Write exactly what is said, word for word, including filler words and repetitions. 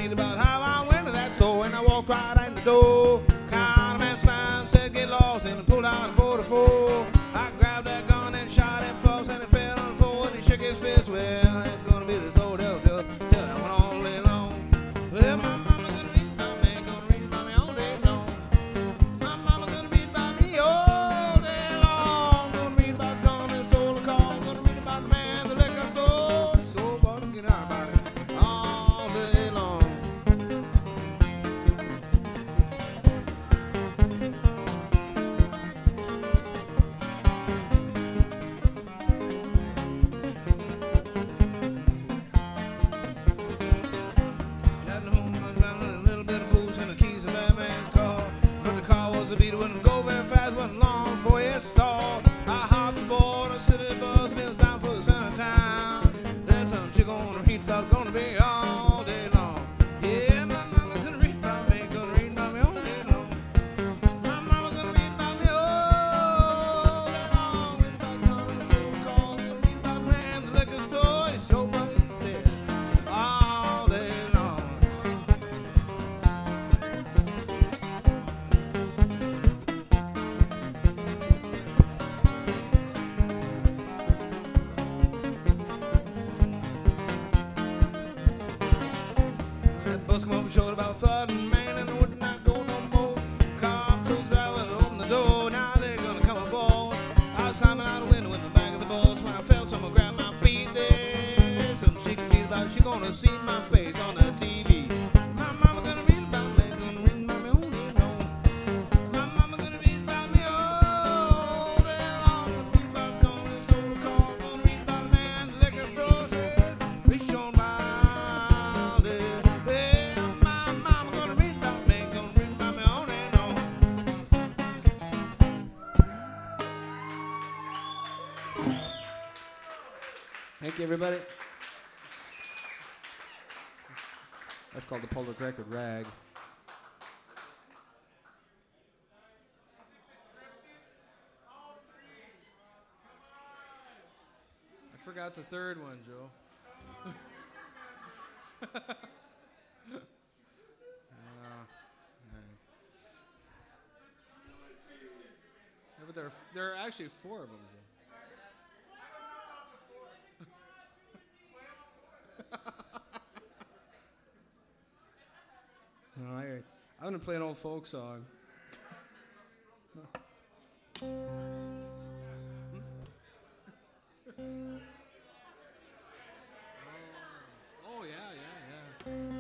speak about how I went to that store and I walked right in the door. Counterman smiled, said get lost, and pulled out a forty-four. I grabbed that gun and shot him false, and it fell on the floor and he shook his fist. Well, it's gonna be this old devil till, till I went all day long. Well, my mama's gonna read about me, gonna read about me all day long. My mama's gonna read about me all day long. Gonna read about gun that stole a car, gonna read about the man at the liquor store. So gonna get out about it all day long. Got home, I got a little bit of booze and the keys of that man's car. But the car was a beat, it wouldn't go very fast, wasn't long before it stalled. I hopped aboard a city bus and it was bound for the center of town. There's some chick on the heat about gonna be all day long. Yeah, my mama gonna read about me, gonna read about me all day long. My mama gonna read about me all day long. Read about going to the call, gonna read about the man at the liquor store. It's so much there all day long. That bus come up and showed about a third man and it would not go no more. Car flew driver opened the door. Now they're gonna come aboard. I was climbing out a window in the back of the bus when I felt someone grab my feet there. Some she can be about she gonna see my face on the T V. My mama gonna read about me, gonna read about me all day long. My mama gonna read about me all day long. Gonna read about going to the store, car, gonna read about the man at the liquor store. Said, reach on my all day. Well, my mama gonna read about me, gonna read about me all day long. Thank you, everybody. That's called the Public Record Rag. I forgot the third one, Joe. Yeah. Yeah, but there, there are actually four of them, Joe. No, I, I'm gonna play an old folk song. Oh, yeah, yeah, yeah.